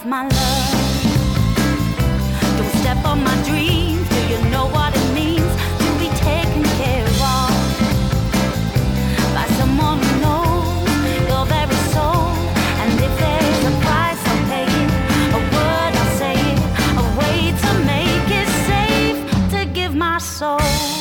my love. Don't step on my dreams. Do you know what it means to be taken care of by someone who knows your very soul? And if there's a price, I'll pay it. A word, I'll say it. A way to make it safe to give my soul.